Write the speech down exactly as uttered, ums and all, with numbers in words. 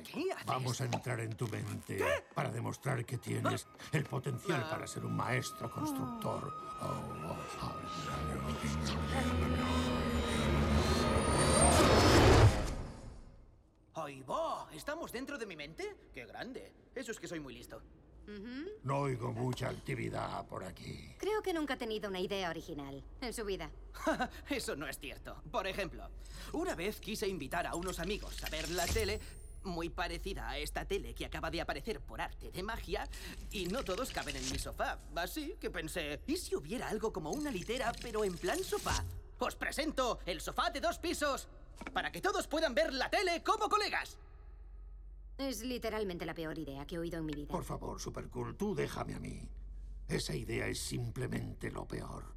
¿Qué haces? Vamos a entrar en tu mente para demostrar que tienes el potencial Ah. para ser un maestro constructor. Oh, oh, oh. ¡Ay, va! ¿Estamos dentro de mi mente? ¡Qué grande! Eso es que soy muy listo. No oigo mucha actividad por aquí. Creo que nunca ha tenido una idea original en su vida. Eso no es cierto. Por ejemplo, una vez quise invitar a unos amigos a ver la tele, muy parecida a esta tele que acaba de aparecer por arte de magia, y no todos caben en mi sofá. Así que pensé, ¿y si hubiera algo como una litera, pero en plan sofá? Os presento el sofá de dos pisos, para que todos puedan ver la tele como colegas. Es literalmente la peor idea que he oído en mi vida. Por favor, Supercool, tú déjame a mí. Esa idea es simplemente lo peor.